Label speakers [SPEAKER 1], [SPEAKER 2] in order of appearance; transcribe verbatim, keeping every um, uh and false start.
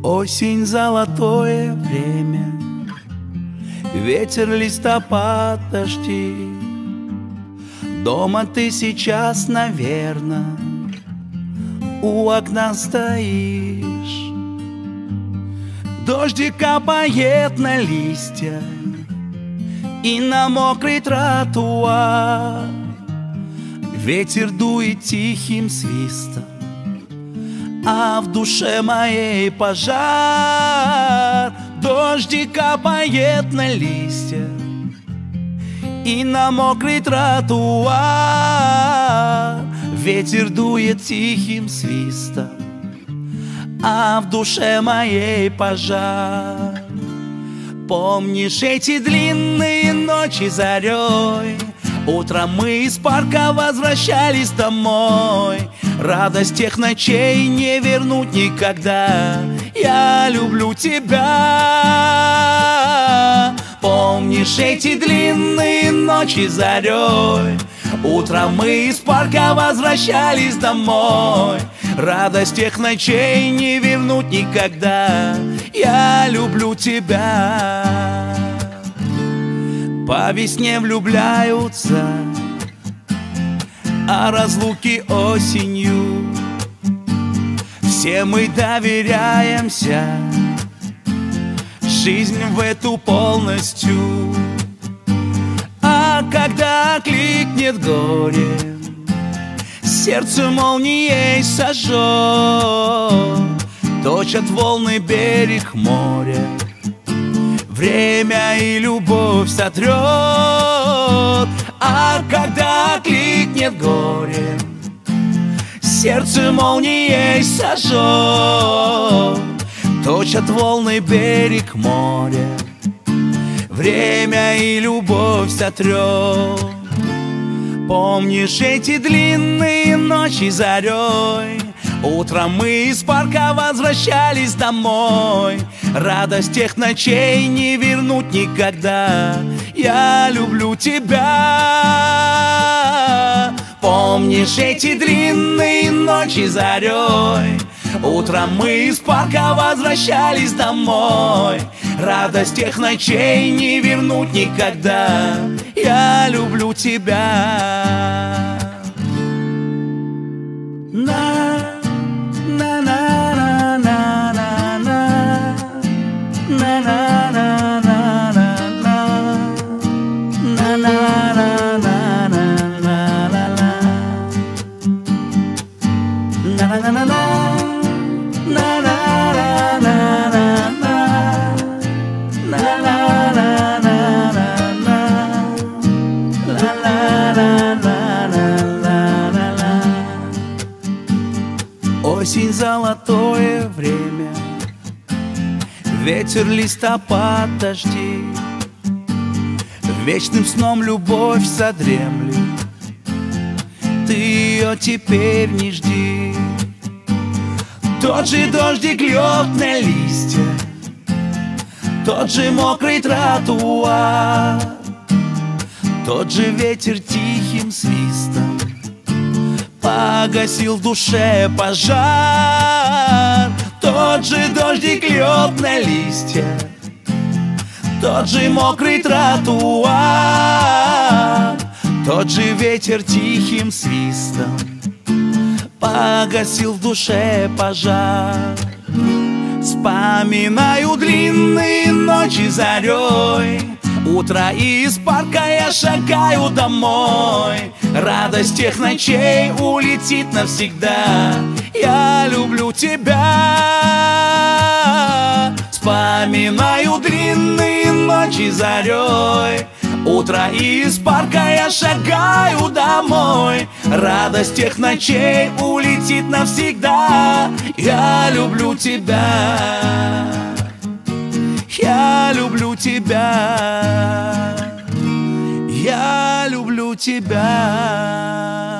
[SPEAKER 1] Осень — золотое время, ветер, листопад, дожди. Дома ты сейчас, наверно, у окна стоишь. Дождик капает на листья и на мокрый тротуар. Ветер дует тихим свистом, а в душе моей пожар. Дождик капает на листья и на мокрый тротуар. Ветер дует тихим свистом, а в душе моей пожар. Помнишь эти длинные ночи зарей? Утром мы из парка возвращались домой. Радость тех ночей не вернуть никогда. Я люблю тебя. Помнишь эти длинные ночи зарей? Утром мы из парка возвращались домой. Радость тех ночей не вернуть никогда. Я люблю тебя. По весне влюбляются, а разлуки осенью. Все мы доверяемся, жизнь в эту полностью. А когда кликнет горе, сердце молнией сожжет, точат волны берег моря. Время и любовь сотрет. А когда кликнет горе, сердце молнией сожжет, точат волны берег моря. Время и любовь сотрет. Помнишь эти длинные ночи зарей? Утром мы из парка возвращались домой. Радость тех ночей не вернуть никогда. Я люблю тебя. Помнишь эти длинные ночи зарей? Утром мы из парка возвращались домой. Радость тех ночей не вернуть никогда. Я люблю тебя. На Осень — золотое время, ветер, листопад, дожди. Вечным сном любовь задремлет, ты ее теперь не жди. Тот же дождик льет на листья, тот же мокрый тротуар, тот же ветер тихим свистом погасил в душе пожар. Тот же дождик льет на листья, тот же мокрый тротуар, тот же ветер тихим свистом погасил в душе пожар. Вспоминаю длинные ночи зарей. Утро из парка я шагаю домой. Радость тех ночей улетит навсегда. Я люблю тебя. Вспоминаю длинные ночи зарей. Утро из парка я шагаю домой. Радость тех ночей улетит навсегда. Я люблю тебя. Я люблю тебя. Я люблю тебя.